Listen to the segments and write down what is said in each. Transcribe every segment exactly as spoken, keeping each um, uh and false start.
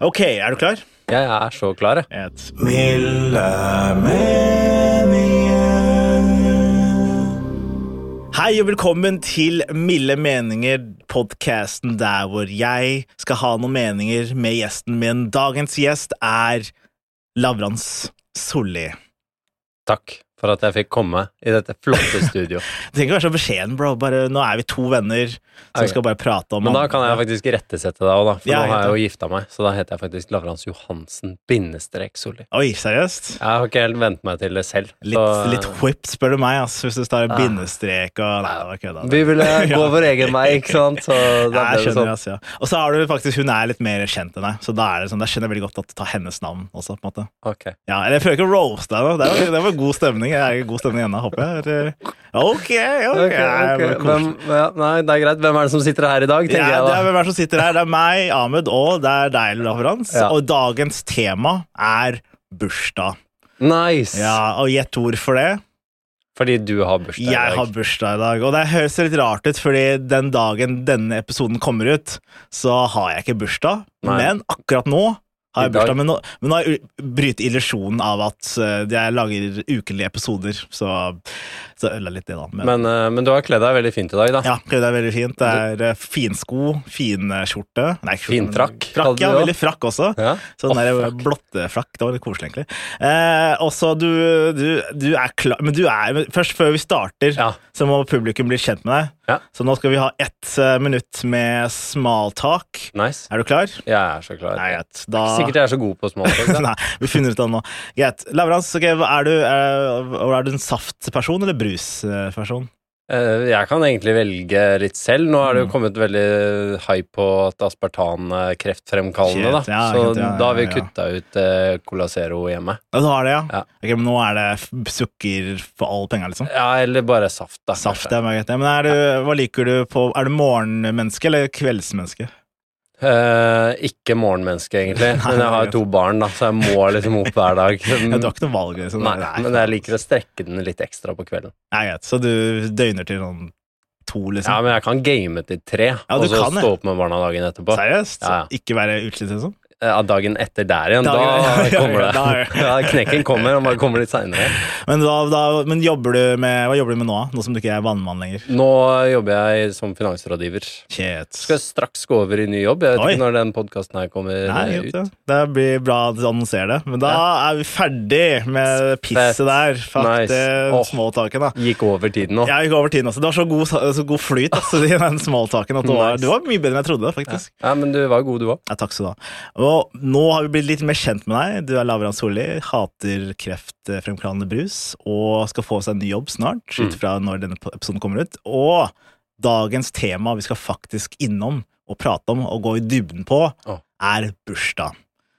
Ok, er du klar? Jeg er så klar, jeg. Et milde meninger. Hei og velkommen til Milde meninger, podcasten der hvor jeg skal ha noen meninger med gjesten min. Dagens gjest er Lavrans Solli. Takk for at jeg fikk komme i dette flotte studio. Du trenger ikke være så beskjeden, bro. Bare, nå er vi to venner som Ok. skal bare prate om... Men da kan jeg faktisk rettesette deg også da, for Ja, nå har jeg jo helt gifta meg, så da heter jeg faktisk Lavrans Johansen bindestrek Solli. Oi, seriøst? Jeg har ikke helt vent meg til det selv. Litt, så- litt whip, spør du meg, ass, hvis du står en Ah. bindestrek og... Nei, det var kødda. Vi ville Ja. gå vår egen vei, ikke sant? Så da Ja, ble jeg det skjønner, sånn. altså, ja. Og så har du faktisk, hun er litt mer kjent enn deg, så da er det sånn, da skjønner jeg veldig godt at du tar hennes navn også, på en måte. Ok. Ja, eller jeg prøver ikke å roaste deg nå, det var, det var god stemning, jeg er i god stemning ennå, håper jeg. Eller- Ok, ok, Ok, ok. ja, det var Hvem, koselig. ja, nei, det er greit. Hvem er det som sitter her i dag, tenker Ja, jeg det da? er hvem er det som sitter her, det er meg, Ahmed, og det er deg, Lavrans, Ja. og dagens tema er bursdag. Nice! Ja, og gjett ord for det. Fordi du har bursdag i dag. Jeg har bursdag i dag, og det høres litt rart ut, fordi den dagen denne episoden kommer ut, så har jeg ikke bursdag, Nei. men akkurat nå har I jeg dag. bursdag, men nå, men nå har jeg bryter illusjonen av at uh, jeg lager ukelige episoder, så, så øl er litt det da. Men, Men, eh, men du har kledd deg veldig fint i dag, da. ja, det er veldig fint. Det er uh, fin sko, fin uh, skjorte. Nei, ikke skjorte, Fin men- frakk, Frakk, hadde ja, du veldig frakk også. Ja. Sånn Åh, der frakk. blotte frakk, det var litt koselig egentlig. Eh, også du, du, du er klar, men du er, men først før vi starter, Ja. så må publikum bli kjent med deg. Ja. Så nå skal vi ha ett uh, minutt med small talk. Nice. Er du klar? Jeg er så klar. Nei, greit. Da... Sikkert jeg er så god på små folk, da. Nei, vi finner ut av det nå. Greit. Lavrans, ok, hva er du? Er, er du en saftperson eller brusperson? Eh, Jeg kan egentlig velge litt selv. Nå har det jo Mm. kommet veldig hype på at aspartan er kreftfremkallende, da. Shit, ja, Så ja, ja, da har vi ja, ja. kutta ut eh, Cola Zero hjemme. Ja, du har det, ja. Ja. Ok, men nå er det f- sukker for all penger, liksom. Ja, eller bare saft, da. Saft, kanskje. det er meget. Men er du, hva liker du på, er du morgenmenneske eller kveldsmenneske? Eh, ikke morgenmenneske, egentlig. Nei, Men jeg har jo to barn, da, så jeg må liksom opp hver dag. Ja, du har ikke noe valg, liksom. Nei, men jeg liker å strekke den litt ekstra på kvelden. Nei, greit. Så du døgner til sånn to, liksom? Ja, men jeg kan game til tre, Ja, du og så kan det. stå opp med barna dagen etterpå. Seriøst? Ja, ja. Ikke være utslitt, liksom? Ja, dagen etter der igjen, Dagen- da ja, kommer ja, det. da- Ja, knekken kommer, og bare kommer litt senere. Men, da, da, men jobber du med, hva jobber du med nå, nå som du ikke er vannmann lenger? Nå jobber jeg som finansrådgiver. Shit. Skal straks gå over i ny jobb. Jeg vet Oi. ikke når den podcasten her kommer Nei, eh, godt, ut. ja. Det blir bra at du annonserer det. Men da er vi ferdig med pisset Fett. der. Fuck Nice. det Åh. smalltalken, da. Gikk over tiden nå. Jeg gikk over tiden også. Det var så god, så god flyt altså, i den smalltalken at du var, Nice. du var mye bedre enn jeg trodde, faktisk. Ja, men du var god, du òg. Ja, takk skal du ha. Og nå har vi blitt litt mer kjent med deg. Du er Lavrans Solli, hater kreftfremkallende brus, og skal få seg en ny jobb snart, Mm. ut fra når denne episoden kommer ut. Og dagens tema vi skal faktisk innom og prate om og gå i dybden på, Åh. er bursdag.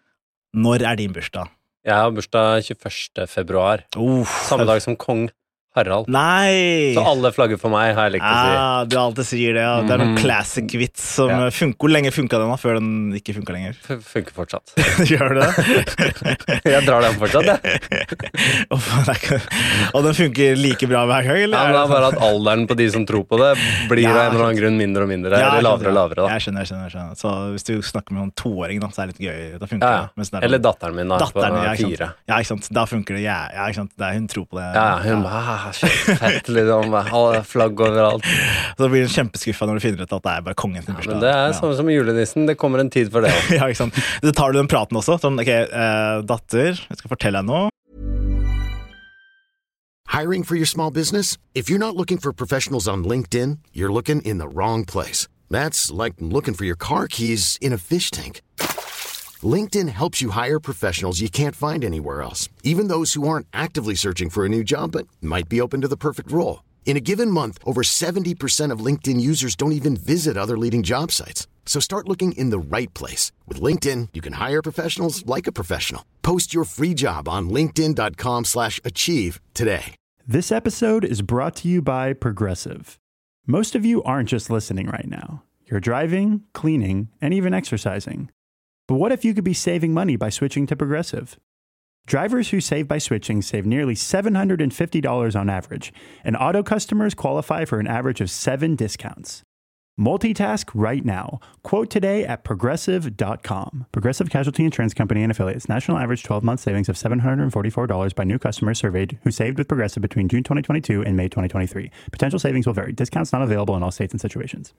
Når er din bursdag? Jeg har bursdag tjueførste februar. Uff. Samme dag som kong Harald. Nei! Så alle flagger for meg, har jeg likt å si. Ah, du alltid sier det, ja. Det er noen Mhm. classic vits som Ja. funker. Hvor lenge funka den da, før den ikke funka lenger? F- Funker fortsatt. Gjør det det? Jeg drar den fortsatt, jeg. Uff, det er ikke- Og den funker like bra hver gang, eller? Ja, men det er bare at alderen på de som tror på det, blir Ja, av en eller annen grunn mindre og mindre. Ja, eller jeg lavere og skjønner. lavere, da. Jeg skjønner, jeg skjønner, jeg skjønner. Så hvis du snakker med en toåring, da, så er det litt gøy. Da funker Ja, det. Mens det ja. er Eller noen- datteren min, da. Datteren, ja, på ikke fire. sant? Ja, ikke sant? Da funker det. Ja, ja, ikke sant? Det er, hun tror på det. Ja, hun bare ah, shit, fett, liksom. Alle flagg overalt. Så blir hun kjempeskuffa når du finner ut at det er bare kongen sin bursdag. Men det er Ja. sånn som julenissen. Det kommer en tid for det òg. Ja, ikke sant? Så tar du den praten også. Sånn, ok, eh, datter, jeg skal fortelle deg noe. Hiring for your small business? If you're not looking for professionals on LinkedIn, you're looking in the wrong place. That's like looking for your car keys in a fish tank. LinkedIn helps you hire professionals you can't find anywhere else, even those who aren't actively searching for a new job but might be open to the perfect role. In a given month, over seventy percent of LinkedIn users don't even visit other leading job sites. So start looking in the right place. With LinkedIn, you can hire professionals like a professional. Post your free job on linkedin.com slash achieve today. This episode is brought to you by Progressive. Most of you aren't just listening right now. You're driving, cleaning, and even exercising. But what if you could be saving money by switching to Progressive? Drivers who save by switching save nearly seven hundred fifty dollars on average, and auto customers qualify for an average of seven discounts. Multitask right now. Quote today at progressive dot com. Progressive Casualty Insurance Company and Affiliates. National average twelve-month savings of seven hundred forty-four dollars by new customers surveyed who saved with Progressive between June twenty twenty-two and May twenty twenty-three. Potential savings will vary. Discounts not available in all states and situations.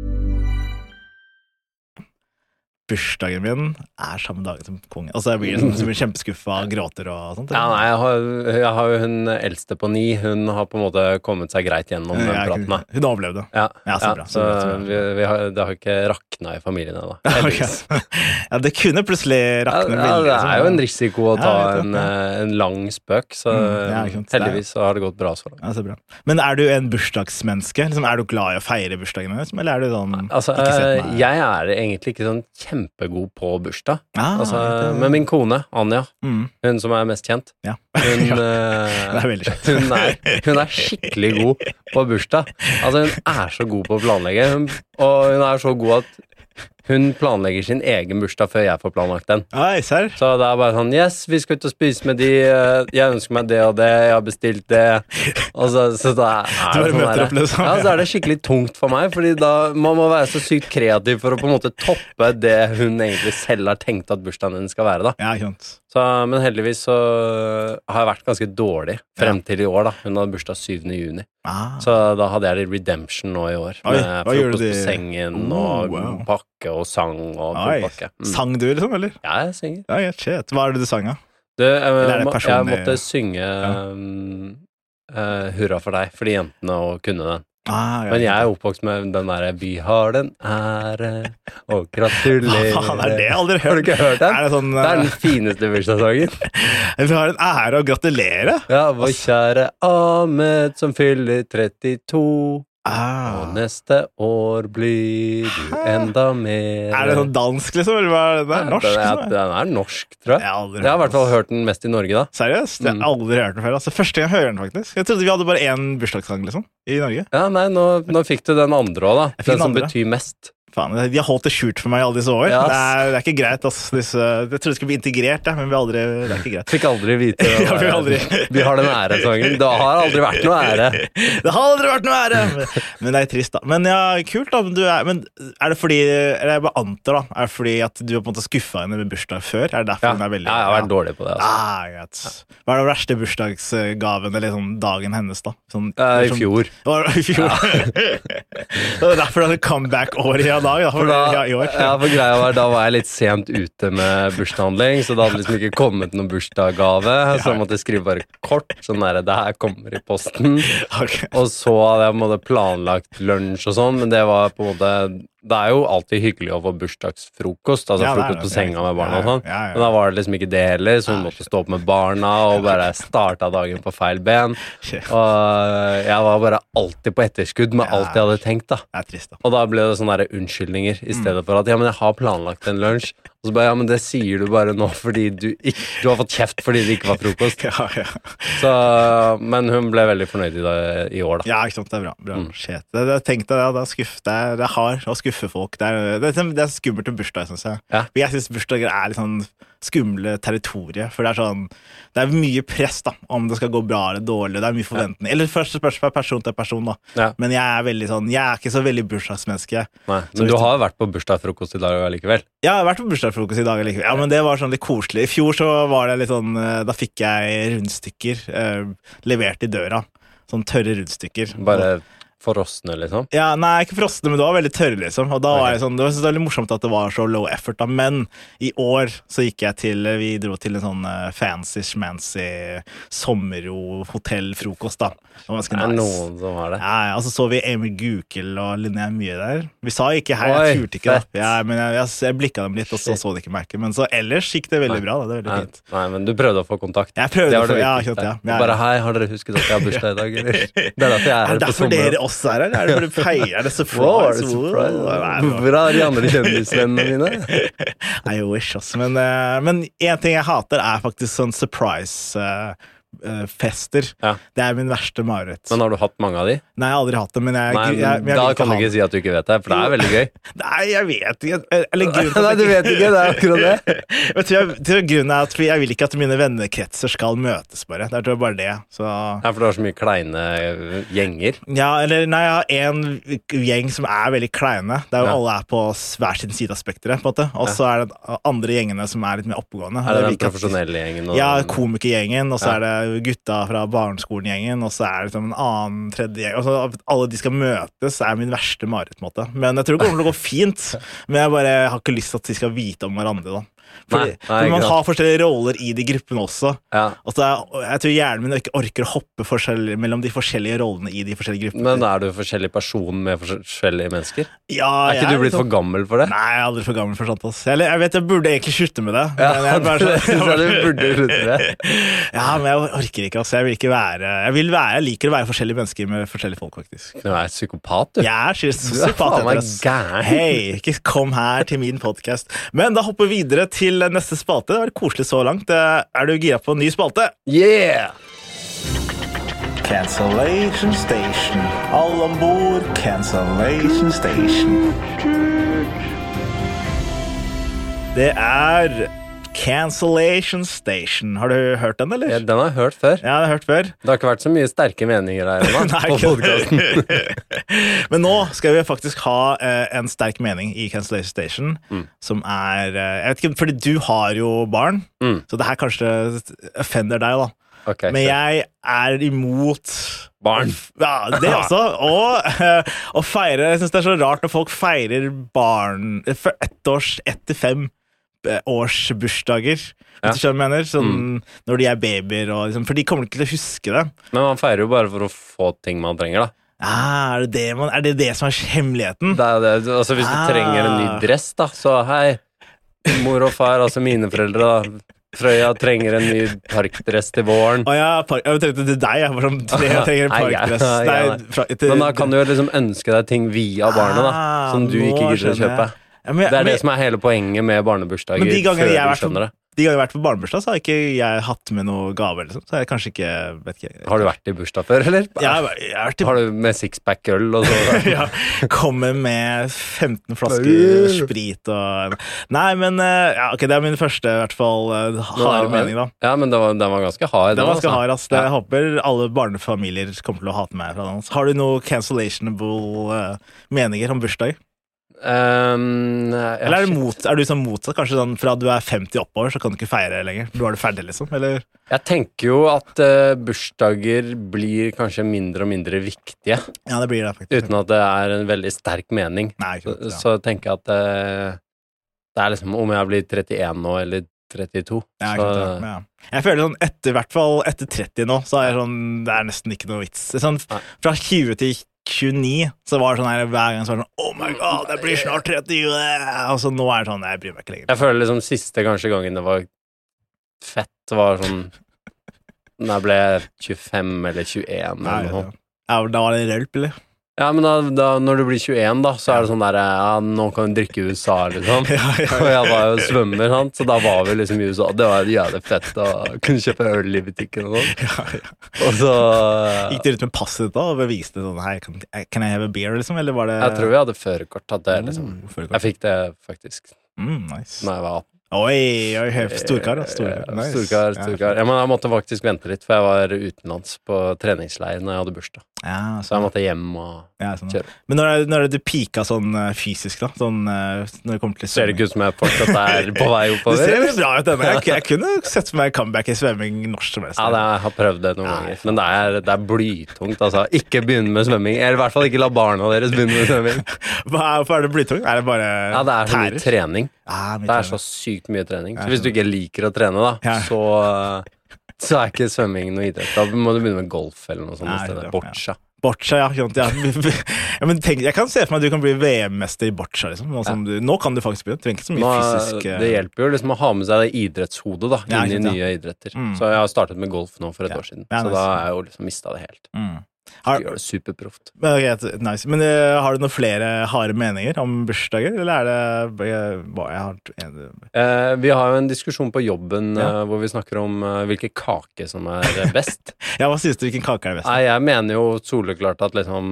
Bursdagen min er samme dag som kongen. Altså jeg blir, sånn, så blir kjempeskuffet, gråter og sånt. Ja, nei, jeg har, jeg har jo hun eldste på ni, hun har på en måte kommet seg greit gjennom den Ja, praten. Hun overlevde. Ja, Ja, så ja, bra, så så bra, så bra. Vi, vi har, det har ikke rakna i familien ennå. Heldigvis. Ja, det kunne plutselig Ja, rakne ja, veldig. det er jo en risiko å ta Ja, jeg vet en, det. eh, en lang spøk, så Mm, ja, ikke sant. heldigvis så har det gått bra så langt. Ja, så bra. Men er du en bursdagsmenneske? Liksom, er du glad i å feire bursdagen din? Eller er du sånn Altså, ikke sett eh, meg? jeg er egentlig ikke sånn kjempegod på bursdag. Ah, Altså, det- men min kone, Anja, mm, hun som er mest kjent, ja. hun, Ja, eh, det er veldig kjent. hun, er, hun er skikkelig god på bursdag. Altså, hun er så god på å planlegge, hun, og hun er så god at hun planlegger sin egen bursdag før jeg får planlagt den. Oi, serr. Så det er bare sånn, yes, vi skal ut og spise med de, eh, jeg ønsker meg det og det, jeg har bestilt det, og så, så da er Du det bare sånn møter der- opp, liksom. Ja, så er det skikkelig tungt for meg, fordi da man må være så sykt kreativ for å på en måte toppe det hun egentlig selv har tenkt at bursdagen hennes skal være da. Ja, ikke sant. Så, men heldigvis så har jeg vært ganske dårlig frem til i år da. Hun hadde bursdag syvende juni. Ah. Så da hadde jeg litt redemption nå i år. Oi, med hva gjorde frokost du? på sengen Oh, og wow. pakke og sang og Oi, pakke. Mm. sang du liksom, eller? Ja, jeg synger. Ja, ja, shit. Hva er det du sang, da? Du, jeg, Eller er det må, jeg personlig- måtte synge Ja. um, uh, Hurra for deg, fordi jentene og kunne den. Ah, ja, Men jeg ja. er oppvokst med den derre Vi har den ære og gratulerer. Hva faen er det? Jeg har aldri hørt. Har du ikke hørt den? Er det sånn Det er eh, den fineste bursdagssangen. Vi har en ære å gratulere. Ja, vår kjære Ahmed som fyller trettito, Ah. og neste år blir du enda mer. Er det sånn dansk, liksom? Eller hva er det? Det er norsk? Den er, liksom? den er norsk, tror jeg. Jeg har aldri Jeg har i hvert fall den. hørt den mest i Norge, da. Seriøst? Jeg Mm. har aldri hørt den før. Altså, første gang jeg hører den, faktisk. Jeg trodde vi hadde bare én bursdagssang, liksom, i Norge. Ja, nei, nå, nå fikk du den andre òg, da. Jeg fikk Den den som andre. betyr mest. Faen, de har holdt det skjult for meg i alle disse år. Ja, ass. Det, er, det er ikke greit, ass. Disse, jeg trodde det skulle bli integrert, ja, men vi har aldri, det er ikke greit. Fikk aldri vite det. Ja, vi har aldri. Vi har den æresangen. Det har aldri vært noe ære. Det har aldri vært noe ære! Men, men det er trist, da. Men ja, kult, da. Men, du er, men er det fordi Eller jeg bare antar, da. Er det fordi at du har på en måte skuffa henne med bursdag før? Er det derfor Ja, hun er veldig ja, jeg har vært dårlig på det. Altså. Ah, greit. Hva er den verste bursdagsgaven, eller sånn dagen hennes, da? Sånn, Eh, I sånn- fjor. Var det I fjor? Det var derfor det hadde comeback-år i dag. Da, for, For da, ja, i år. ja, for greia var, da var jeg litt sent ute med bursdagshandling, så det hadde liksom ikke kommet noen bursdagsgave, så jeg måtte skrive bare kort, sånn der, det her kommer i posten. Ok. Og så hadde jeg på en måte planlagt lunsj og sånn, men det var på en måte det er jo alltid hyggelig å få bursdagsfrokost, altså Ja, det er frokost det. på senga med barna og Ja, sånn. ja, ja. Men da var det liksom ikke det heller, så hun måtte stå opp med barna og bare starta dagen på feil ben. Shit. Og jeg var bare alltid på etterskudd med Ja. alt jeg hadde tenkt, da. Det er trist, da. Og da ble det sånne der unnskyldninger i stedet for at ja, men jeg har planlagt en lunsj. Og så bare ja, men det sier du bare nå fordi du ikke Du har fått kjeft fordi det ikke var frokost. Ja, ja. Så, men hun ble veldig fornøyd i, det, i år, da. Ja, ikke sant, det er bra. bra. Mm. Shit. Det, det, tenk deg det, det, er skuff, det, er, det er hard å skuffe folk. Det er, det, er- det er skummelt med bursdag, synes jeg. Ja. For jeg synes bursdager er litt sånn skumle territorier, for det er sånn, det er mye press da, om det skal gå bra eller dårlig, det er mye forventning. Eller først spørs fra person til person da. Ja. Men jeg er veldig sånn, jeg er ikke så veldig bursdagsmenneske. Nei, Så men hvis du du- har jo vært på bursdagsfrokost i dag likevel. Jeg har vært på bursdagsfrokost i dag likevel. Ja, men det var sånn litt koselig. I fjor så var det litt sånn, eh, da fikk jeg rundstykker eh, levert i døra. Sånn tørre rundstykker. Bare forrostne, liksom. Ja, nei, ikke frosne, men det var veldig tørre, liksom. Og da Ok. var jeg sånn, det var så veldig morsomt at det var så low effort, da. Men i år så gikk jeg til, vi dro til en sånn eh, fancy, schmancy sommerro-hotellfrokost, da. Det var ganske Det er nice. noen som har det. Ja, ja, og så så vi Emil Gukild og Linnea Mye der. Vi sa ikke hei, Oi, jeg turte ikke da. fett. Ja, men jeg, jeg, jeg blikket dem litt, og så så de ikke merket. Men så ellers gikk det veldig Nei. bra, da. Det er veldig Nei, fint. nei, men du prøvde å få kontakt. Jeg prøvde Det å var få, det ja, viktigste. kjent, ja. Og bare hei, har dere husket at jeg har bursdag i dag, eller? Det er derfor jeg er Er her det på derfor dere sommeren. også er her? Er det for du feirer det surprise? Wow, er det surprise? Wow, nei, det var- Hvor er de andre kjendisvennene mine? I wish, ass. Men, eh, men en ting jeg hater er faktisk sånn surprise eh, uh, fester. Ja. Det er min verste mareritt. Men har du hatt mange av de? Nei, jeg har aldri hatt det, men jeg, Nei, jeg, jeg, jeg da vil kan du ha ikke si at du ikke vet det, for det er veldig gøy. Nei, jeg vet ikke. Eller grunnen til Nei, at du jeg vet ikke, det er akkurat det. jeg tror, jeg, tror grunnen er at jeg vil ikke at mine vennekretser skal møtes, bare. Det er tror jeg bare det. Så Ja, for du har så mye kleine gjenger. ja, eller nei, jeg har en gjeng som er veldig kleine. Der Ja. alle er på hver sin side av spekteret, på en måte. Og så er det andre gjengene som er litt mer oppegående. Er det den liker at- profesjonelle gjengen? Og Ja, komikergjengen, og så Ja. er det gutta fra barneskolen-gjengen, og så er det liksom en annen tredje gjeng. Og så at alle de skal møtes, er min verste mareritt, på en måte. Men jeg tror det kommer til å gå fint. Men jeg bare har ikke lyst til at de skal vite om hverandre, da. Fordi, Nei, nei, for man ikke har forskjellige roller i de gruppene også. Ja. Og så er, jeg tror hjernen min ikke orker å hoppe forskjell- mellom de forskjellige rollene i de forskjellige gruppene. Men er du forskjellig person med forskjellige mennesker? ja, Er ikke jeg du blitt liksom- for gammel for det? Nei, jeg er aldri for gammel for sånt. ass. Eller jeg vet jeg burde egentlig slutte med det. Ja, men jeg bare, det synes jeg du burde slutte med. Ja, men jeg orker ikke, altså. Jeg vil ikke være Jeg vil være, jeg liker å være forskjellige mennesker med forskjellige folk, faktisk. Du er psykopat, du. Jeg er Du er sosiopat. faen meg ass. gæren. Hei, ikke kom her til min podcast. Men da hopper vi videre til neste spalte. Det var koselig så langt. Er du gira på en ny spalte? Yeah! Cancellation Station. Alle om bord. Cancellation Station. Det er Cancellation Station. Har du hørt den, eller? Ja, den har jeg hørt før. Ja, det har jeg hørt før. Det har ikke vært så mye sterke meninger her ennå Nei, på ikke podcasten. det. Men nå skal vi faktisk ha eh, en sterk mening i Cancellation Station, Mm. som er eh, Jeg vet ikke, fordi du har jo barn, Mm. så det her kanskje offender deg, da. Ok, Men så- jeg er imot Barn. Ja, det også. Og eh, å feire Jeg syns det er så rart når folk feirer barn for ett års, ett til fem eh, års bursdager. Ja. Hvis du skjønner hva jeg mener? Sånn, Når de er babyer. Og liksom, for de kommer ikke til å huske det. Men man feirer jo bare for å få ting man trenger, da. Ah, er, det det man, er det det som er hemmeligheten? Det er det. Altså, hvis du Ah. trenger en ny dress, da, så hei, mor og far, altså mine foreldre, da. Frøya trenger en ny parkdress til våren. Å ja, park, jeg tenkte til deg. Jeg, bare, sånn, jeg trenger en Nei, ja, parkdress. ja, ja. Nei, fra, til, Men da kan du jo liksom ønske deg ting via barnet, da. Ah, Som du nå ikke gidder å skjønner jeg. kjøpe. Ja, men, Det er men, det som er hele poenget med barnebursdager. Men de ganger før jeg har du vært på- skjønner det. De ganger jeg har vært på barnebursdag, så har ikke jeg hatt med noe gave. Liksom. Så jeg kanskje ikke vet ikke. Har du vært i bursdag før, eller? Jeg har, jeg har vært i Har du med sixpack øl og så? ja, kommer med femten flasker sprit og Nei, men eh, ja, ok, det er min første i hvert fall eh, harde mening, da. Ja, men den var, den var ganske hard. Det var ganske altså. hard, ass. Det, Ja. Jeg håper alle barnefamilier kommer til å hate meg fra den. Har du noe cancellationable eh, meninger om bursdag? Um, ja, Eller er, det shit. mot, er du sånn motsatt? Kanskje sånn fra du er femti oppover, så kan du ikke feire lenger? Du har det ferdig, liksom? Eller? Jeg tenker jo at uh, bursdager blir kanskje mindre og mindre viktige, Ja, det blir det, faktisk. uten at det er en veldig sterk mening. Nei, ikke Så, sant, ja. så tenker jeg at uh, det er liksom om jeg blir trettien nå, eller trettito. Ja, så, ikke sant, ja. Ja. Jeg føler sånn, etter, i hvert fall etter tretti nå, så er jeg sånn, det er nesten ikke noe vits. Sånn, Nei. fra tjue til tjueni, så var det sånn her, hver gang så var det sånn, oh my god, det blir snart tretti, og så nå er det sånn, jeg bryr meg ikke lenger. Jeg føler liksom siste kanskje gangen det var fett, var sånn når jeg ble tjuefem eller tjueen Nei, eller noe. ja, da var det rølp, eller? Ja, men da, da, når du blir tjueen da, så er det sånn der, ja, nå kan du drikke i U S A, liksom. Ja, ja, Og jeg var jo svømmer, sant? Så da var vi liksom i U S A. Det var jævlig fett å kunne kjøpe øl i butikken og sånn. ja, ja. Og så Gikk du ut med passet ditt da, og beviste sånn, hei, can, can I have a beer, liksom, eller var det... Jeg tror jeg hadde førerkort. At det, liksom. Oh, førerkort. Jeg fikk det faktisk Mm, nice. når jeg var atten. Oi, oi, høy, storkar, da, storkar. Eh, Nice. Storkar, Ja, storkar. Ja, men jeg måtte faktisk vente litt, for jeg var utenlands på treningsleir når jeg hadde bursdag. Ja, Så jeg måtte hjem og ja, sånn. kjøre. Men når er, når er det du pika sånn eh, fysisk, da? Sånn, eh, når det kommer til Ser det ikke ut som jeg fortsatt er på vei Det oppover? ser veldig bra ut, denne. Jeg, jeg kunne sett for meg comeback i svømming når som helst. Ja, det, jeg har prøvd det noen Ja, ganger. Men det er, det er blytungt, altså. Ikke begynne med svømming. Eller i hvert fall ikke la barna deres begynne med svømming. Hva er, hvorfor er det blytungt? Er det bare Ja, det er så mye tærer? trening. Ja, mye Det er så tærer. sykt mye trening. Ja, Så hvis du ikke liker å trene, da, Ja. så, så er ikke svømming noe idrett. Da må du begynne med golf eller noe sånt Ja, i stedet. ja. Boccia. Boccia, ja. ikke sant, ja. ja men tenk, jeg kan se for meg at du kan bli V M-mester i boccia. Liksom. Nå, som du, nå kan du faktisk begynne. Du trenger ikke så mye Nå, fysisk eh, det hjelper jo liksom å ha med seg det idrettshodet da, Ja, inn i ikke sant, nye idretter. Mm. Så jeg har startet med golf nå for et Ja. år siden. Ja, så nice. da har jeg jo liksom mistet det helt. mm. Har, Gjør det superproft. men, okay, nice. Men uh, har du noen flere harde meninger om bursdager, eller er det uh, bare jeg har en... Eh, vi har jo en diskusjon på jobben Ja. eh, hvor vi snakker om eh, hvilke kake som er eh, best. Ja, hva synes du, hvilken kake er det best? Nei, jeg mener jo soleklart at liksom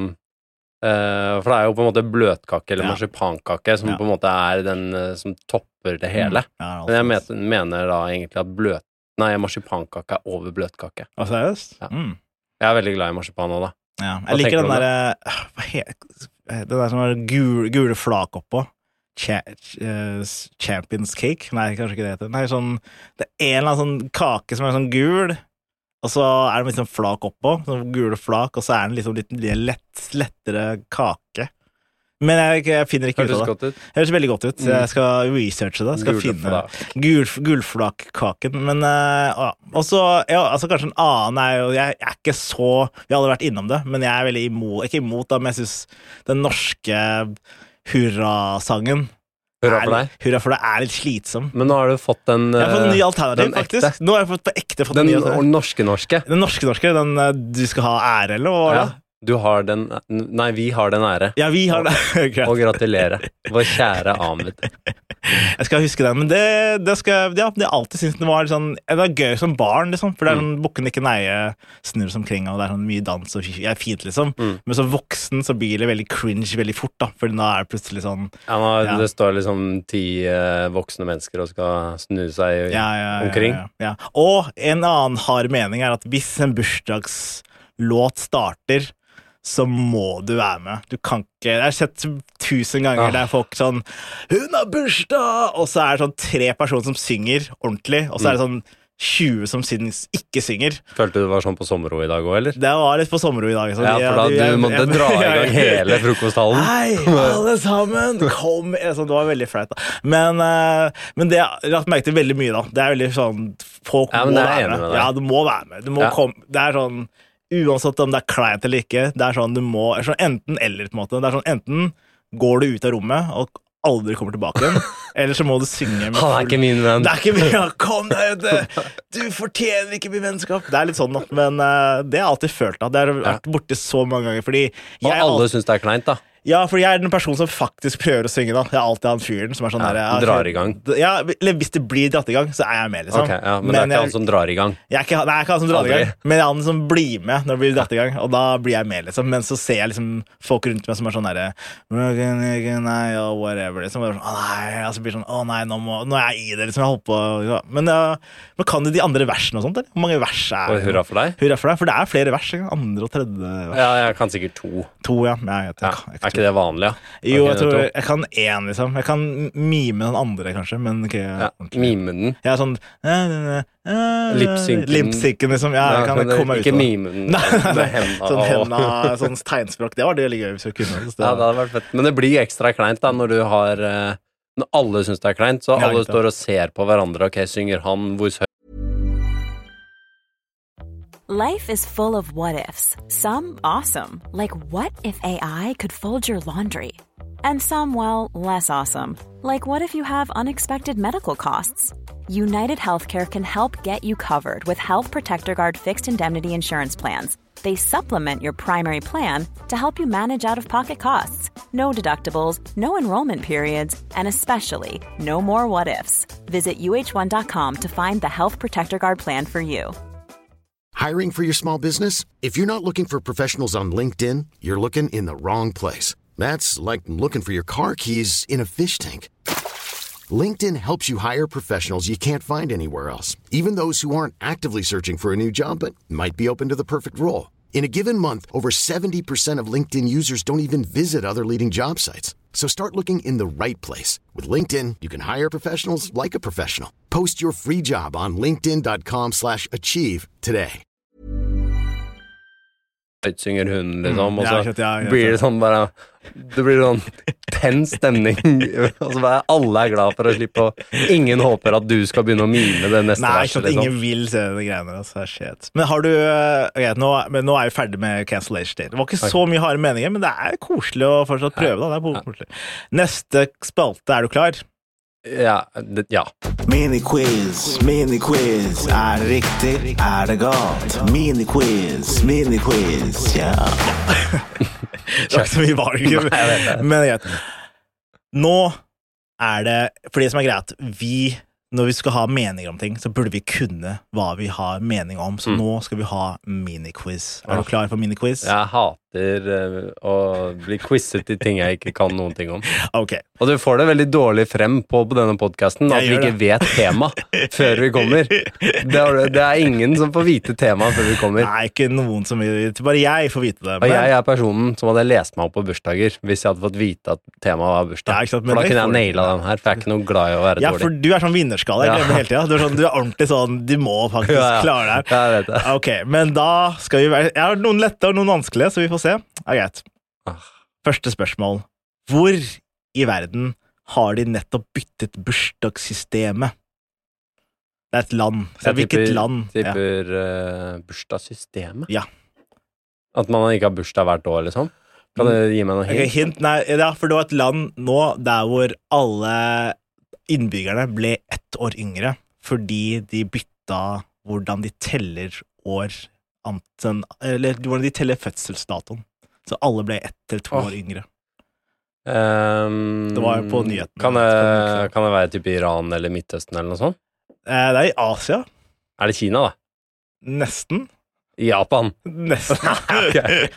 eh, for det er jo på en måte bløtkake eller Ja. marsipankake som Ja. på en måte er den eh, som topper det hele. Ja, Men jeg altså. men, mener da egentlig at bløt Nei, marsipankake er over bløtkake. Hva seriøst? Ja. Mm. Jeg er veldig glad i marsipan nå, da. Ja. Hva Jeg liker tenker den du om der øh, hva he- Den der som har gul, gule flak oppå. Cha uh, Champions cake? Nei, kanskje ikke det heter. Nei, sånn, det er en eller annen sånn kake som er sånn gul, og så er det liksom flak oppå, sånn gule flak, og så er den liksom litt lett, lettere kake. Men jeg, jeg finner ikke Hørtes ut av det. godt ut. Det høres veldig godt ut. Mm. Jeg skal researche det. Skal Gule finne flak. gul, gulflakkaken. Men uh, ja. også, ja, altså kanskje en annen er jo jeg, jeg er ikke så Vi har aldri vært innom det, men jeg er veldig imot Ikke imot, da, men jeg syns den norske hurrasangen Hurra for er- deg. Hurra for deg er litt slitsom. Men nå har du fått en Jeg har fått en ny eh, alternativ, den ekte. faktisk. Nå har jeg fått på ekte fått en Den ny alternativ. norske-norske. Den norske-norske, den uh, du skal ha ære, eller hva var det? Ja. Du har den Nei, vi har den ære. Ja, vi har det. Greit. Og gratulerer. Vår kjære Ahmed. Jeg skal huske den, men det, det skal ja, det er alltid synes det var litt sånn det var gøy som barn, liksom, for det er sånn bukken ikke neie snurr omkring, og det er sånn mye dans og jeg er fint, liksom. Mm. Men som voksen så blir det veldig cringe veldig fort, da, for da er det plutselig sånn Ja, nå, Ja. Det står liksom ti eh, voksne mennesker og skal snu seg ja, ja, ja, omkring. Ja, ja. Og en annen hard mening er at hvis en bursdagslåt starter, så må du være med. Du kan ikke Jeg har sett tusen ganger Ah. der folk sånn 'Hun har bursdag!' Og så er det sånn tre personer som synger ordentlig, og så er det sånn tjue som syns ikke synger. Følte du det var sånn på sommerro i dag òg, eller? Det var litt på sommerro i dag. Så Ja, de- for da de- du jeg- måtte jeg- dra i gang hele frokosthallen. Hei, alle sammen! Kom! Altså, det var veldig flaut, da. Men, eh, men det jeg har lagt merke til veldig mye, da. Det er veldig sånn Folk Ja, må men det er være jeg enig med. med deg. Ja, du må være med. Du må Ja. komme Det er sånn Uansett om det er kleint eller ikke, det er sånn du må det er sånn enten eller, på en måte. Det er sånn enten går du ut av rommet og aldri kommer tilbake igjen, eller så må du synge med Han er ikke min venn. Det er ikke mye, kom deg ut! Du fortjener ikke min vennskap! Det er litt sånn, da. Men uh, det har jeg alltid følt. Da. Det har vært borte så mange ganger. Fordi Og jeg, alle syns det er kleint, da. ja, fordi jeg er den personen som faktisk prøver å synge. Da. Jeg er alltid han fyren som er sånn Ja, der, du drar i gang. Ja, eller hvis det blir dratt i gang, så er jeg med, liksom. Ok, ja, Men, det er ikke jeg, han som drar i gang. jeg er ikke, nei, jeg er ikke han som drar i Aldri. gang, men jeg er han som blir med når det blir dratt i gang. Og da blir jeg med, liksom. Men så ser jeg liksom folk rundt meg som er sånn derre Nei, og whatever. Liksom. Og sånn, å nei, og så blir det sånn Å nei, nå, må, nå er jeg i det, liksom. Jeg holder på ja. Men, uh, men kan du de andre versene og sånt, eller? Hvor mange vers er Og hurra for deg. Hurra for deg, for det er flere vers. Ikke? Andre og tredje vers. Ja, jeg kan sikkert to. To, ja. ja jeg, jeg, Ja. jeg, jeg, Er ikke det vanlig, ja? Jo, Ok, jeg tror to. jeg kan én, liksom. Jeg kan mime den andre, kanskje, men ikke Ja, ordentlig. mime den. Jeg er sånn Lipsynken. Lipsynken, liksom. Ja, jeg kan men det- komme meg ut ikke av det. mime den. Nei, nei, med nei. hendene Sånn og- henda, sånn tegnspråk. Det var det veldig gøy hvis vi kunne. Så det Ja, var- det hadde vært fett. Men det blir ekstra kleint da når du har eh, Når alle syns det er kleint, så Ja, alle ikke sant. står og ser på hverandre. Ok, synger han hvor høyt? Life is full of what ifs. Some awesome, like what if A I could fold your laundry? And some, well, less awesome, like what if you have unexpected medical costs? United Healthcare can help get you covered with Health Protector Guard fixed indemnity insurance plans. They supplement your primary plan to help you manage out-of-pocket costs. No deductibles, no enrollment periods, and especially no more what ifs. Visit U H one dot com to find the Health Protector Guard plan for you. Hiring for your small business? If you're not looking for professionals on LinkedIn, you're looking in the wrong place. That's like looking for your car keys in a fish tank. LinkedIn helps you hire professionals you can't find anywhere else, even those who aren't actively searching for a new job but might be open to the perfect role. In a given month, over seventy percent of LinkedIn users don't even visit other leading job sites. So start looking in the right place. With LinkedIn, you can hire professionals like a professional. Post your free job on linkedin dot com slash achieve today. Synger hun, liksom, og ja, så jeg skjønte, ja, jeg blir det sånn bare Det blir sånn tens stemning. Og så bare alle er glad for å slippe, og ingen håper at du skal begynne å mime det neste Nei, verset. sånn, ingen vil se de greiene der. Altså, shit. Men har du uh, ok, nå, men nå er vi ferdig med cancellation day. Det var ikke så mye harde meninger, men det er koselig å fortsatt prøve. Da. Det er koselig. Neste spalte, er du klar? Ja, det, ja. Miniquiz, miniquiz. Er det riktig? Er det galt? Miniquiz, miniquiz. Ja. Det var ikke så mye valg, men greit. Nå er det, for det som er greit, vi, når vi skal ha meninger om ting, så burde vi kunne hva vi har mening om, så mm. nå skal vi ha miniquiz. Er du klar for miniquiz? Jeg hater uh, å bli quizet i ting jeg ikke kan noen ting om. Ok. Og du får det veldig dårlig frem på, på denne podcasten, at vi ikke det. vet tema før vi kommer. Det er, det er ingen som får vite tema før vi kommer. Nei, ikke noen som vil, bare jeg får vite det. Men... Og jeg er personen som hadde lest meg opp på bursdager, hvis jeg hadde fått vite at temaet var bursdag. Ja, for da kunne jeg naila den her, for jeg er ikke noe glad i å være ja, dårlig. Ja, for du er sånn vinnerskala, jeg glemmer hele tiden. Du er, sånn, du er ordentlig sånn, du må faktisk ja, ja. klare det her. Ja, jeg vet det. Ok, men da skal vi være, jeg har noen lette og noen vanskelige, så vi får se. Ja, greit. Første spørsmål. Hvor i verden har de nettopp byttet bursdagssystemet? Det er et land. Så jeg hvilket tipper, land? tipper ja. uh, bursdagssystemet? Ja. At man ikke har bursdag hvert år, liksom? Kan du gi meg noe hint? Okay, hint? Nei, ja, for det var et land nå der hvor alle innbyggerne ble ett år yngre, fordi de bytta hvordan de teller år, eller hvordan de teller fødselsdatoen. Så alle ble ett eller to oh. år yngre. Um, det var på nyheten. Kan det, kan det være typ Iran eller Midtøsten eller noe sånt? Eh, det er i Asia. Er det Kina da? Nesten. Japan? Nesten. Okay.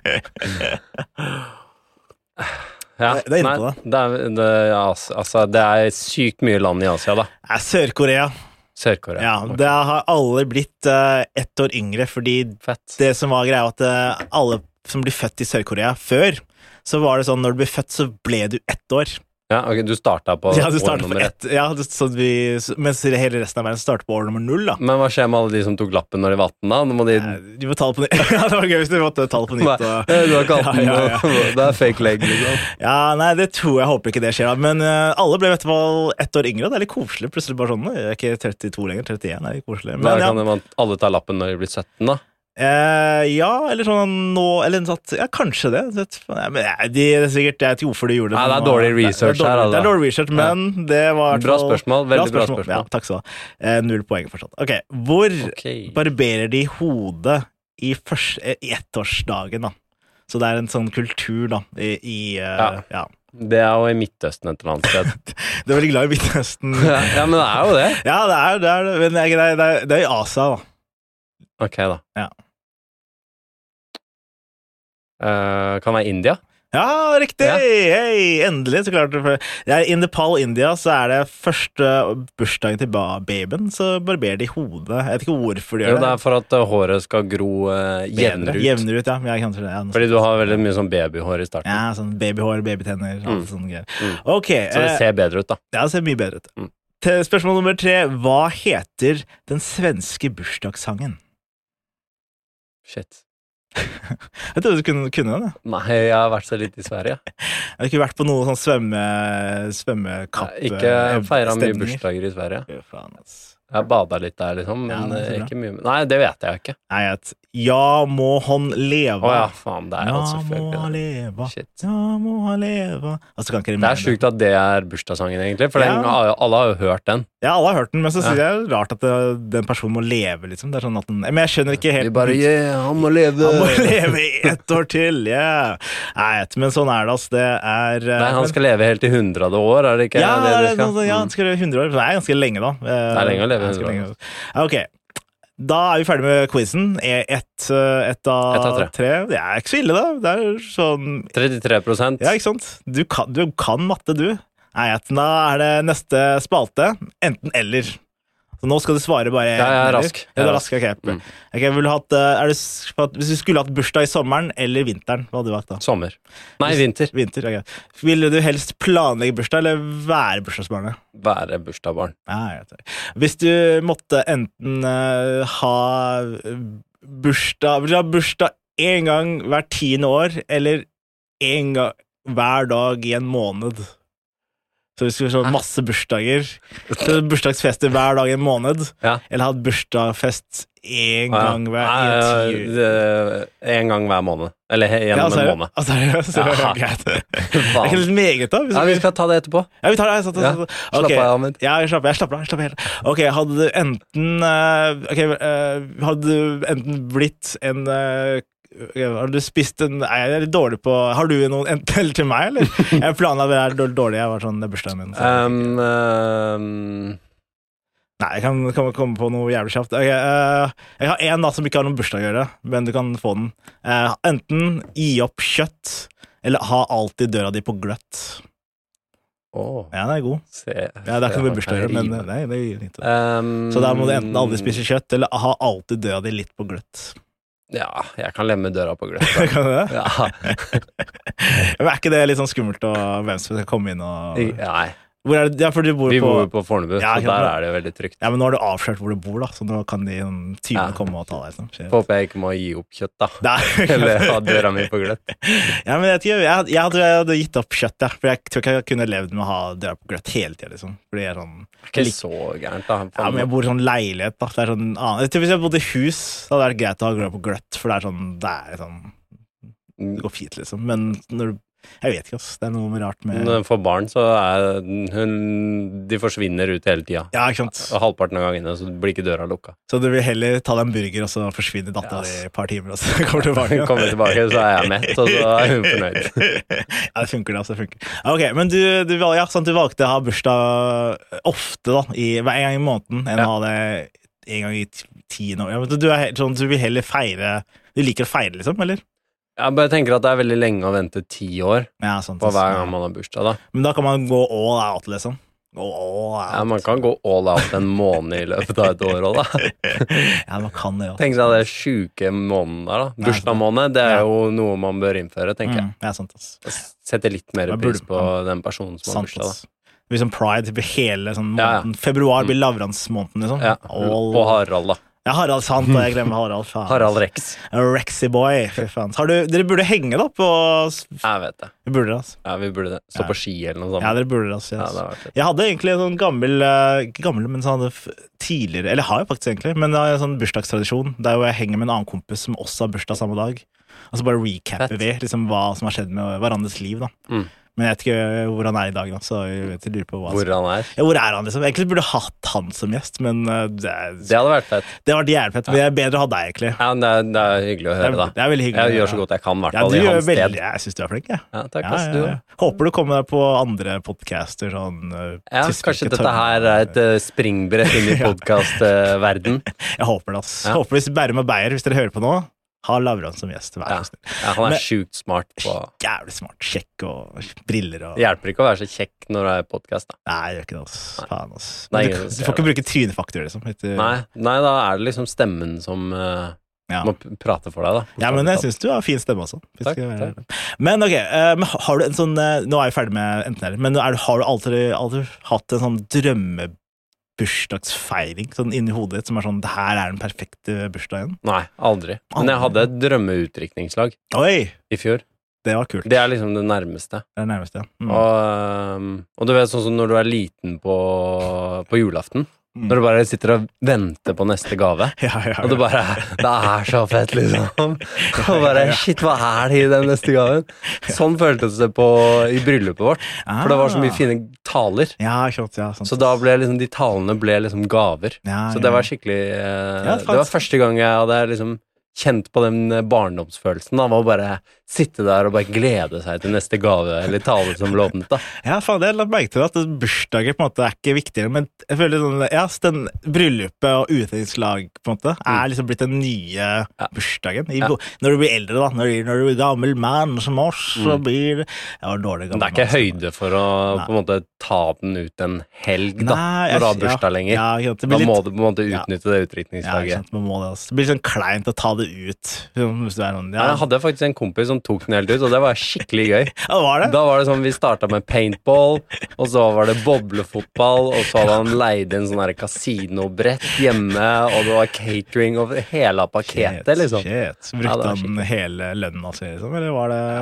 Ja, det, det er inne på det. Det er, det, ja, altså, det er sykt mye land i Asia da. Det er Sør-Korea. Sør-Korea. Ja, okay. Det har alle blitt uh, ett år yngre, fordi Fett. Det som var greia at uh, alle som blir født i Sør-Korea før, så var det sånn, når du ble født, så ble du ett år. Ja, ok, du startet på ja, du år nummer ett. Ja, så vi, mens hele resten av verden startet på år nummer null, da. Men hva skjer med alle de som tok lappen når de var atten, da? Nå må de... Ja, de må ta det på nytt. Ja, det var gøy hvis de måtte ta det på nytt. Og... Du har ikke atten, ja, ja, ja. Det er fake leg, liksom. Ja, nei, det tror jeg, håper ikke det skjer, da. Men uh, alle ble, vet du hva, ett år yngre, det er litt koselig. Plutselig bare sånn, jeg er ikke trettito lenger, trettien, det er litt koselig. Men, da ja. kan man alle ta lappen når de blir sytten, da? Eh, ja, eller sånn nå, eller sånn, ja, kanskje det. Ja, men ja, de, det er sikkert, jeg vet ikke hvorfor de gjorde det. Nei, det er dårlig research det, det er dårlig, her, altså. Det er dårlig research, men ja. det var... Bra spørsmål, veldig bra spørsmål. Bra spørsmål. Ja, takk skal du ha. Eh, null poeng forstått. Ok, hvor okay. barberer de hodet i, første, i ettårsdagen, da? Så det er en sånn kultur, da, i... i uh, ja. ja. Det er jo i Midtøsten et eller annet sted. Du er veldig glad i Midtøsten. Ja, men det er jo det. Ja, det er det, er, men det er, det er, det er i Asia, da. Ok, da. Ja. Uh, kan være India? Ja, riktig! Ja. Hei, endelig, så klart. Ja, I Nepal, India, så er det første bursdagen til babyen, så barberer de hodet. Jeg vet ikke hvorfor de gjør jo, det. Det er for at håret skal gro uh, jevnere ut. Jevnere ut, ja. Jeg kan det, ja. Fordi du har veldig mye sånn babyhår i starten. Ja, sånn babyhår, babytenner, mm. alt sånne greier. Mm. Ok. Så det ser bedre ut, da. Ja, det ser mye bedre ut. Mm. Til spørsmål nummer tre. Hva heter den svenske bursdagssangen? Shit. Jeg trodde du kunne, kunne den, ja. Nei, jeg har vært så litt i Sverige. Jeg har ikke vært på noe sånn svømme, svømmekapp. Nei, ikke feiret mye bursdager i Sverige. Fy faen, ass. Jeg badet litt der, liksom, men ja, ikke mye. Nei, det vet jeg ikke. Nei, at ja må han leve. Å ja, faen, det er jo selvfølgelig. Ja må han leve. Shit. Ja må han leve. Altså, kan ikke det er sjukt at det er bursdagssangen, egentlig, for ja. den, alle har jo hørt den. Ja, alle har hørt den, men så synes ja. jeg det er rart at det, den personen må leve, liksom. Det er sånn at den, men jeg skjønner ikke helt. Vi bare, yeah, han må leve. Han må leve i ett år til, ja. Yeah. Nei, men sånn er det, altså. Det er... Nei, han skal men, leve helt i hundrade år, er det ikke? Ja, det det skal? Sånn, ja, han skal leve hundre år. Det er ganske lenge, da. Det er lenge å leve hundre år. Ok, da er vi ferdig med quizen. Ett et av, et av tre. tre. Det er ikke så ille, da. Det er sånn... trettitre prosent. Ja, ikke sant? Du kan, du kan matte, du. Nei, da er det neste spalte. Enten eller. Så nå skal du svare bare... Ja, jeg er rask. Ja, du er rask, ok. Mm. Okay, vil du hatt, er det, hvis du skulle hatt bursdag i sommeren eller vinteren, hva hadde du valgt da? Sommer. Nei, vinter. Vinter, ok. Ville du helst planlegge bursdag eller være bursdagsbarnet? Være bursdagsbarn. Ja, jeg vet det. Hvis du måtte enten uh, ha bursdag, vil du ha bursdag en gang hver tiende år, eller en gang hver dag i en måned? Så vi skulle ha masse bursdager. Så bursdagsfester hver dag i en måned. Ja. Eller ha bursdagsfest en Ja. gang hver Nei, i ti det- En gang hver måned. Eller he- Ja, gjennom så er en det- måned. altså, er det- så er det Ja. greit. Det er Faen. ikke litt meget, da? Hvis Ja, vi skal ta det etterpå. Ja, vi tar det. Jeg, satt, Ja. satt, Slapp ok. av, Ahmed. Ja, jeg slapper jeg slapper av. Jeg slapper helt. Ok, hadde du enten eh, Ok, eh, hadde du enten blitt en eh, har du spist en Nei, jeg er litt dårlig på Har du noen enten eller til meg, eller? Jeg planla å være dårlig. Jeg var sånn, det er bursdagen min. Så. Um, um, Nei, jeg kan, kan komme på noe jævlig kjapt. Ok, eh, jeg har en da som ikke har noen bursdag å gjøre, men du kan få den. Eh, enten gi opp kjøtt, eller ha alltid døra di på gløtt. Åh, Ja, det er god. se, Ja, det er ikke noe se, bursdag å gjøre, men rive. nei, det er ikke. Um, Så da må du enten aldri spise kjøtt, eller ha alltid døra di litt på gløtt. Ja, jeg kan lemme døra på gløtt. Kan du det? Ja. Men er ikke det litt sånn skummelt å hvem som skal komme inn og Nei, Hvor er det? Ja, for du bor vi på bor på Fornebu, Ja, så ikke sant, der da. er det jo veldig trygt. Ja, men nå har du avslørt hvor du bor, da, så nå kan de sånn, tyvene Ja. komme og ta deg. Sånn. Shit. Håper jeg ikke må gi opp kjøtt, da. Nei. Eller ha døra mi på gløtt. Ja, men jeg, tror, jeg, jeg, hadde, jeg hadde gitt opp kjøtt, ja. For jeg tror ikke jeg kunne levd med å ha døra på gløtt hele tida, liksom. Fordi jeg er sånn Ikke så gærent, da. Ja, men jeg bor i sånn leilighet, da. Det er sånn annen. Jeg tror hvis jeg bodde i hus, da hadde det vært greit å ha døra på gløtt, for det er sånn Det er sånn Det går fint, liksom. Men når du Jeg vet ikke, ass. Det er noe rart med Når for barn så er hun De forsvinner ut hele tida. Ja, ikke sant. Og halvparten av gangene så blir ikke døra lukka. Så du vil heller ta deg en burger, og så forsvinner dattera Ja, di et par timer, og så kommer du tilbake? Kommer tilbake, så er jeg mett, og så er hun fornøyd. Ja, det funker, det. Altså, det funker. Ok, men du, du, val- ja, sant, du valgte å ha bursdag ofte, da. I, hver gang i måneden, enn Ja. å ha det en gang i ti- tiende år. Ja, men du, er helt sånn, du vil heller feire Du liker å feire, liksom, eller? Jeg bare tenker at det er veldig lenge å vente ti år Ja, sant. på hver ja. gang man har bursdag, da. Men da kan man gå all out, liksom. Gå all out. Ja, man kan gå all out en måned i løpet av et år òg, da. Ja, man kan det, ja. Tenk seg det sjuke måneden der, da. Bursdagsmåned, det er Ja. jo noe man bør innføre, tenker Mm, ja, sant, ass. jeg. Sette litt mer Man burde- pris på den personen som har Sant, bursdag, da. ass. Det blir sånn pride det blir hele sånn Ja, ja. måneden. Februar blir lavransmåneden, liksom. Ja, All- og Harald, da. Ja, Harald, sant, og jeg glemmer Harald. Faen. Harald Rex. Rexy boy, fy faen. Har du, dere burde henge, da, på Jeg vet det. Vi burde, altså. Ja, vi burde det. Stå Ja. på ski eller noe sånt. Ja, dere burde det, altså. Ja, Yes. det har vært det. Jeg hadde egentlig en sånn gammel eh, Ikke gammel, men sånn hadde f- tidligere Eller har jeg faktisk egentlig, men det er en sånn bursdagstradisjon der hvor jeg henger med en annen kompis som også har bursdag samme dag. Og så bare recapper Fett. vi liksom hva som har skjedd med hverandres liv, da. Mm. Men jeg vet ikke hvor han er i dag, da, så jeg vet, jeg lurer på hva Hvor han er. Ja, hvor er han, liksom? Egentlig burde jeg hatt han som gjest, men eh, det, er, Det hadde vært fett. det har vært jævlig fett. Men det er bedre å ha deg, egentlig. Ja, men det er, det er hyggelig å Det høre, er, da. det er veldig hyggelig. Jeg gjør så ja. godt jeg kan, i hvert Ja, fall du i gjør hans veldig, sted. jeg syns du er flink, jeg. Ja, takk, Ja, ass, ja, du. ja. Håper du kommer deg på andre podcaster, sånn uh, Ja, Tyske kanskje dette tørre- her er et uh, springbrett inn i podkastverden. Jeg håper det, ass. Ja. Jeg håper hvis Bærum og Beyer, hvis dere hører på nå, ha Lavran som gjest. Vær Ja. så snill. Ja, han er Men- sjukt smart på Jævlig smart. Kjekk og briller og Det hjelper ikke å være så kjekk når det er podkast, da. Nei, jeg gjør ikke det, ass. Faen, ass. Nei, Men du, ingen du ser får ikke bruke trynefaktor, liksom. Etter, Nei, nei, da er det liksom stemmen som uh, Ja. må p- prate for deg, da. Ja, men jeg syns du har fin stemme også. Vi Takk, skal være- takk. Men ok, eh, men har du en sånn eh, Nå er vi ferdig med enten eller, men er, du- har du alltid, alltid hatt en sånn drømmebursdagsfeiring sånn inni hodet ditt som er sånn Det her er den perfekte bursdagen? Nei, aldri. Men jeg hadde et drømmeutdrikningslag Oi! i fjor. Det var kult. Det er liksom det nærmeste. Det er det nærmeste, ja. Mm. Og, um, og du vet sånn som når du er liten på, på julaften, Mm. når du bare sitter og venter på neste gave, Ja, ja, ja. og du bare Det er så fett, liksom. Og bare Shit, hva er det i den neste gaven? Sånn føltes det på i bryllupet vårt. For det var så mye fine taler. Ja, klart, ja, sant. Så da ble liksom de talene ble liksom gaver. Ja, Så ja. det var skikkelig eh, Ja, Det var faktisk. første gang jeg hadde liksom kjent på den barndomsfølelsen av å bare sitte der og bare glede seg til neste gave eller tale som lovnet, da. Ja, faen, jeg har lagt merke til at bursdager på en måte er ikke viktigere, men jeg føler sånn, ja, den bryllupet og utdrikningslag på en måte er liksom blitt den nye bursdagen. I, Ja. Når du blir eldre, da, når du, når du er gammel mann som oss, så Mm. blir det Jeg var dårlig Men gammel det er ikke mann, så- høyde for å Nei. på en måte ta den ut en helg, da, Nei, når du har jeg- bursdag ja, lenger. Ja, ikke sant, det Da blir må litt, du på en måte Ja. utnytte det ja, ikke utdrikningslaget. sant, man må det, altså. Det blir sånn kleint å ta det ut. Hvis du er sånn, ja, Jeg hadde faktisk en kompis som tok den helt ut, og det var skikkelig gøy. ja, det var det? Da var det sånn, vi startet med paintball, og så var det boblefotball, og så hadde han leid en sånn her kasinobrett hjemme, og det var catering over hele pakketet, liksom. Shit. Ja, Brukte det var han hele lønnen sin, liksom, eller var det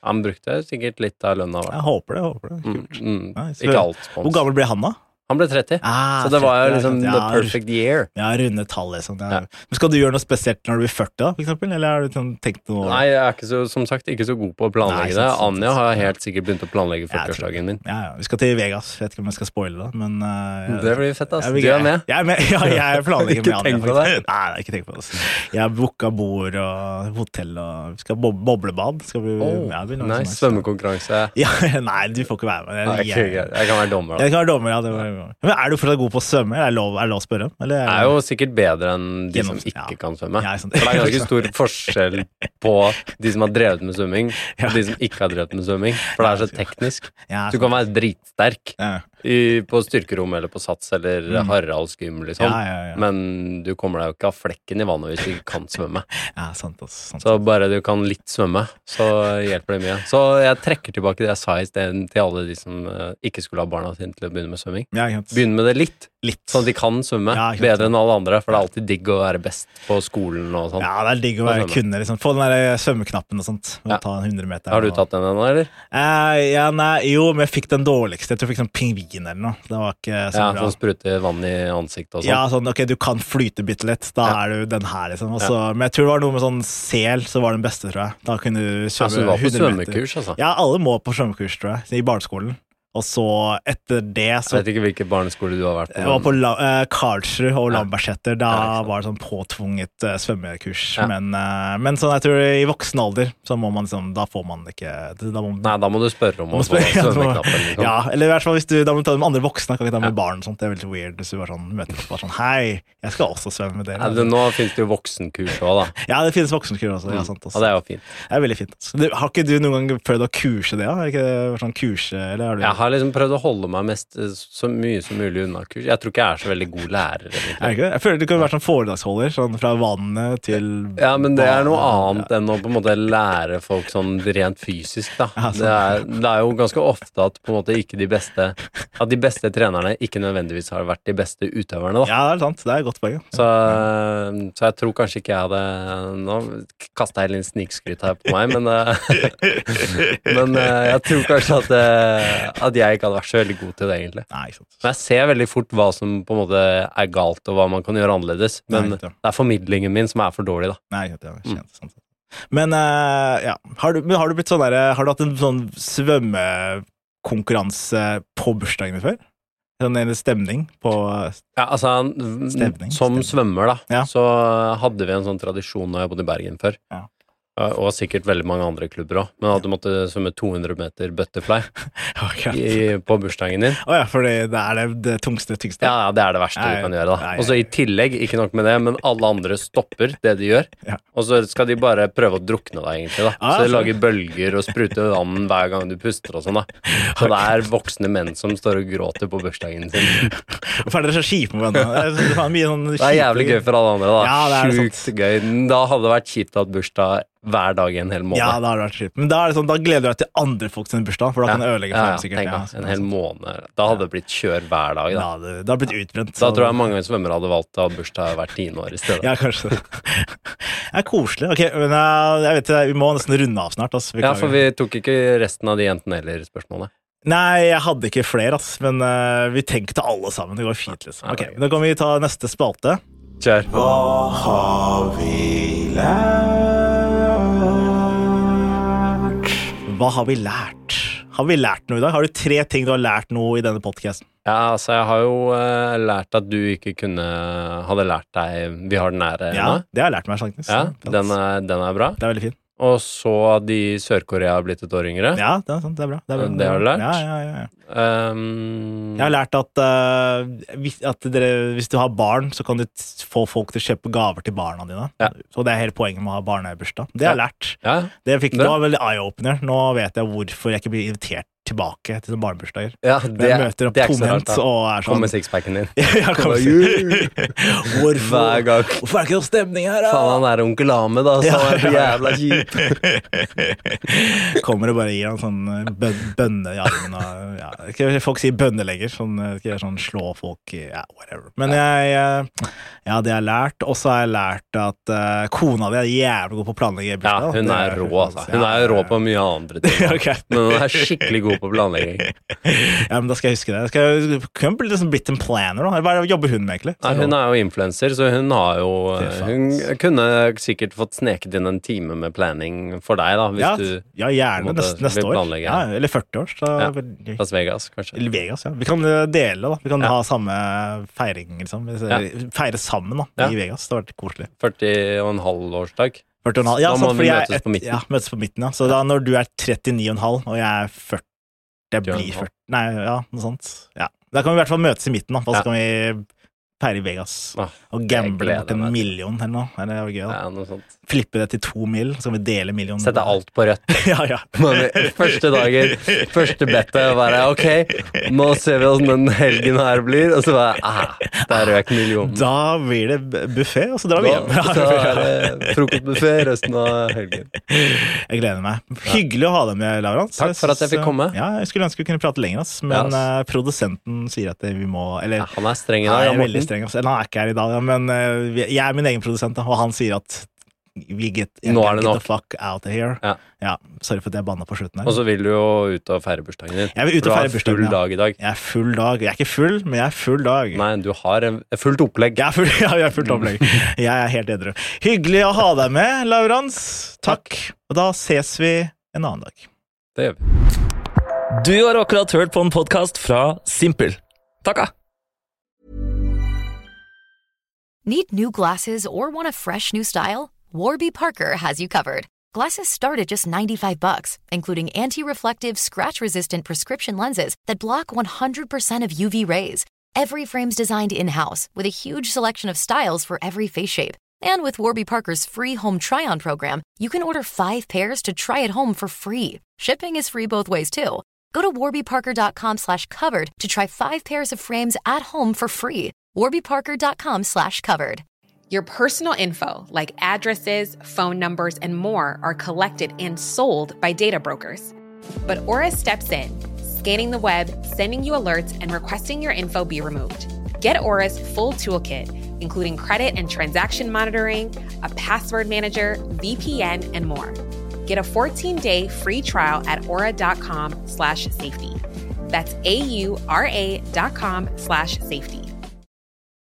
Han brukte sikkert litt av lønna. Jeg håper det, jeg håper det. Kult. Mm, mm. Nice. Ikke alt spons. Hvor gammel ble han da? Han ble tretti, Ah, så det var jo tretti, liksom ja, the perfect year. Ja, runde tall, liksom. Ja. Ja. Men skal du gjøre noe spesielt når du blir førti, da, for eksempel? Eller har du sånn tenkt noe? Nei, jeg er ikke så, som sagt ikke så god på å planlegge Nei, sant, det. sant, Anja har sant. helt sikkert begynt å planlegge Jeg tror førtiårsdagen min. Ja, ja. Vi skal til Vegas. Jeg vet ikke om jeg skal spoile det, men uh, jeg, Det blir fett, ass. jeg, Du er med. Jeg er med. Ja, jeg planlegger Ikke med Anja, tenk på faktisk. det. Nei, nei, ikke tenk på det. Altså. Jeg har booka bord og hotell, og vi skal bob boblebad. Skal vi, Oh, ja, det blir noe nice. sånn- Svømmekonkurranse. Ja, nei, du får ikke være med. Nei, Jeg, ikke jeg, greit. Jeg kan være dommer, da. jeg kan være dommer, ja. Det var, men er du fortsatt god på å svømme? Er det lov, er det lov å spørre? Eller Jeg er jo sikkert bedre enn de som Gjennom- ikke ja. kan svømme. Ja, sant. For det er ganske stor forskjell på de som har drevet med svømming, Ja. og de som ikke har drevet med svømming. For det er så teknisk. Ja, Du kan være dritsterk ja. i, på styrkerom eller på sats eller Mm. Haralds gym, liksom. Ja, ja, ja. Men du kommer deg jo ikke av flekken i vannet hvis du ikke kan svømme. Ja, sant, altså, sant. Så bare du kan litt svømme, så hjelper det mye. Så jeg trekker tilbake det jeg sa i sted til alle de som eh, ikke skulle ha barna sine til å begynne med svømming. Ja, ikke sant. Begynn med det litt, Litt. sånn at de kan svømme Ja, ikke sant. bedre enn alle andre, for det er alltid digg å være best på skolen og sånn. Ja, det er digg å være svømme. kunne, liksom. Få den der svømmeknappen og sånt. Ja. Ta en hundre meter. Har du og- tatt den ennå, eller? Eh, ja, nei, jo, men jeg fikk den dårligste. Jeg tror jeg fikk sånn pingvin eller noe. Det var ikke så Ja, bra. sånn sprute vann i ansiktet og sånn. Ja, sånn, ok, du kan flyte bitte litt. Da Ja. er du den her, liksom. Også, Men jeg tror det var noe med sånn sel som var den beste, tror jeg. Da kunne du Ja, så svømme du var på hundre meter. svømmekurs, altså? Ja, alle må på svømmekurs, tror jeg, i barneskolen. Og så, etter det, så Jeg vet ikke hvilken barneskole du har vært på. jeg var på men- La eh, Karlsrud og Ja. Lambertseter. Da Ja, ikke sant. var det sånn påtvunget eh, svømmekurs. Ja. Men, eh, men sånn, jeg tror i voksen alder så må man liksom Da får man ikke da må, Nei, da må du spørre om å må få spørre- ja, du må- svømmeknappen. Liksom. Ja, eller i hvert fall hvis du da må du ta med andre voksne. Kan ikke ta med Ja. barn og sånt. Det er veldig weird hvis du bare sånn, møter opp og bare sånn Hei, jeg skal også svømme med dere. Nei, det, nå finnes det jo voksenkurs òg, da. Ja, det finnes voksenkurs også. Ja, sant, Ja, også. det er jo fint. Det er veldig fint. Altså. Du, har ikke du noen gang prøvd å kurse det? Ja? Er ikke det sånn kurse, eller har du Jeg har liksom prøvd å holde meg mest eh, så mye som mulig unna kurs. Jeg tror ikke jeg er så veldig god lærer. Er egentlig. det ikke det? Jeg føler du kan være sånn foredragsholder, sånn fra vannet til Ja, men det er noe banen. annet enn å på en måte lære folk sånn rent fysisk, da. Ja, sånn. Det er, det er jo ganske ofte at på en måte ikke de beste At de beste trenerne ikke nødvendigvis har vært de beste utøverne, da. Ja, det er sant. Det er et godt poeng. Ja. Så, så jeg tror kanskje ikke jeg hadde Nå kasta jeg litt snikskryt her på meg, men eh, Men eh, jeg tror kanskje at, eh, at jeg ikke hadde vært så veldig god til det, egentlig. Nei, ikke sant. Men jeg ser veldig fort hva som på en måte er galt, og hva man kan gjøre annerledes. Men Nei, det ikke er formidlingen min som er for dårlig, da. Nei, ikke sant, ja, Mm. kjent, sant. Men, eh, ja. Har du, men har du blitt sånn der, har du hatt en sånn svømmekonkurranse på bursdagen din før? Sånn en stemning på Ja, altså, Stemning, som stemning. svømmer, da, Ja. så hadde vi en sånn tradisjon da jeg bodde i Bergen før. Ja. Og sikkert veldig mange andre klubber òg. Men at du måtte svømme to hundre meter butterfly Ok. i, på bursdagen din. Å ja, for det er det, det tungste, tyngste. Ja, ja, det er det verste Nei, du kan gjøre, da. nei, Og så i tillegg, ikke nok med det, men alle andre stopper det de gjør. Ja. Og så skal de bare prøve å drukne deg, egentlig, da. Ah, Så de så- lager bølger og spruter vann hver gang du puster og sånn, da. Så det er voksne menn som står og gråter på bursdagen sin. Hvorfor er dere så kjipe med hverandre? Det er så- faen mye sånn Det er jævlig gøy for alle andre, da. Ja, det er det Sjukt gøy. Da hadde det vært kjipt å ha bursdag hver dag i en hel måned. Ja, da har det vært kjipt. Men da, er det sånn, da gleder du deg til andre folk sin bursdag, for da kan du ødelegge for ja, dem sikkert. tenk Ja, deg, så- en hel måned. Da hadde det blitt kjør hver dag, da. Da, det, det har blitt utbrent. Da så- tror jeg mange svømmere hadde valgt å ha bursdag hvert tiende år i stedet. Ja, kanskje det. Det er koselig. Ok, men jeg, jeg vet ikke, vi må nesten runde av snart. ass. Ja, Beklager. for vi tok ikke resten av de jentene heller, spørsmålet. Nei, jeg hadde ikke flere, ass. Men eh, vi tenker til alle sammen. Det går fint, liksom. Ok, Da kan vi ta neste spalte. Kjør. Hva har vi lært? Hva har vi lært? Har vi lært noe i dag? Har du tre ting du har lært noe i denne podcasten? Ja, altså, jeg har jo eh, lært at du ikke kunne Hadde lært deg Vi har den nære Ja, ennå. det har jeg lært meg, faktisk. Ja, den er, den er bra. Det er veldig fint. Og så at de i Sør-Korea har blitt et år yngre. Ja, det er sant. Det er bra. Det, er bra. Det har du lært? Ja, ja, ja, ja. Um, Jeg har lært at, eh, hvis, at dere, hvis du har barn, så kan du t- få folk til å kjøpe gaver til barna dine. Ja. Så det er hele poenget med å ha barnebursdag. Det har jeg lært. ja, Det fikk Bra. det var veldig eye-opener. Nå vet jeg hvorfor jeg ikke blir invitert tilbake til sånne barnebursdager. Ja, Men det, jeg møter opp det er ikke så rart, tomhendt da. og er sånn Kom med sixpacken din. ja, kom hvorfor, Hver gang. hvorfor er det ikke noe stemning her, da? Faen, han er onkel Ahmed, da, så Ja, han er så ja, ja. jævla kjip. Kommer og bare gir han sånn bøn, bønne i armen og, ja, ikke, folk sier bønnelegger, sånn, ikke sånn slå folk i, ja, whatever. Men jeg, jeg ja, det har jeg lært, og så har jeg lært at uh, kona di er jævlig god på å planlegge Ja, bursdag. hun Det er rå, altså. Hun er jo rå på mye andre ting. Ja, ok. Men hun er skikkelig god på planlegging. Ja, men da skal jeg huske det. Jeg skal, kan bli liksom blitt en planner, da. Hva jobber hun med, egentlig? Nei, hun er jo influencer, så hun har jo Fy faen. Hun kunne sikkert fått sneket inn en time med planning for deg, da, hvis ja, du ja, gjerne på en måte neste, neste vil år. planlegge. Ja, eller førti år. Så, Ja. Las Vegas, kanskje. Eller Vegas, ja. Vi kan uh, dele, da. Vi kan Ja. ha samme feiring, liksom. Vi- Ja. Feire sammen, da, Ja. i Vegas. Det har vært koselig. førti og en halv årsdag. førti og en halv. Ja, Da må sant, vi fordi møtes jeg, på midten. Ja, møtes på midten, ja. Så da når du er trettini og en halv, og jeg er førti, det førti og en blir halv. førti. Nei, ja, noe sånt. Ja. Da kan vi i hvert fall møtes i midten, da. Da Ja. skal vi feire i Vegas. Ah, Og jeg gamble gleder mot en meg til. million eller noe. Er det jo gøy, da? Ja, noe sånt. Flippe det til to mil, så kan vi dele millionen. Sette alt på rødt. ja, ja. Men Første dagen, første bettet, bare ok, nå ser vi hvordan den helgen her blir, og så bare, ah, der røk millionen. Da blir det buffé, og så drar vi Da, hjem. så er det frokostbuffé resten av helgen. Jeg gleder meg. Hyggelig å ha deg med, Laurans. Takk for at jeg fikk komme. Ja, jeg skulle ønske vi kunne prate lenger, ass. Men Ja, eh, produsenten sier at vi må Eller Ja, han er streng i han dag, er ja, veldig Morten. streng, ass. Eller han er ikke her i dag, ja, men eh, vi- jeg er min egen produsent, da, og han sier at vi get, Nå er det get nok. the fuck out of here. Ja. Ja, sorry for at jeg banna på slutten her. Og så vil du jo ut og feire bursdagen din. Jeg vil ut og For feire du har bursdagen, full ja. dag i dag. Jeg er full dag. Jeg er ikke full, men jeg er full dag. Nei, du har en, fullt opplegg. Jeg er full, ja, jeg er fullt opplegg. Jeg er helt edru. Hyggelig å ha deg med, Laurans. Takk. Og da ses vi en annen dag. Det gjør vi. Du har akkurat hørt på en podcast fra Simpel. Takka! Need new glasses or want a fresh new style? Warby Parker has you covered. Glasses start at just ninety-five bucks, including anti-reflective, scratch-resistant prescription lenses that block one hundred percent of U V rays. Every frame's designed in-house with a huge selection of styles for every face shape. And with Warby Parker's free home try-on program, you can order five pairs to try at home for free. Shipping is free both ways, too. Go to warbyparker.com slash covered to try five pairs of frames at home for free. warbyparker.com slash covered. Your personal info, like addresses, phone numbers, and more, are collected and sold by data brokers. But Aura steps in, scanning the web, sending you alerts, and requesting your info be removed. Get Aura's full toolkit, including credit and transaction monitoring, a password manager, V P N, and more. Get a fourteen-day free trial at aura.com slash safety. That's A-U-R-A dot com slash safety.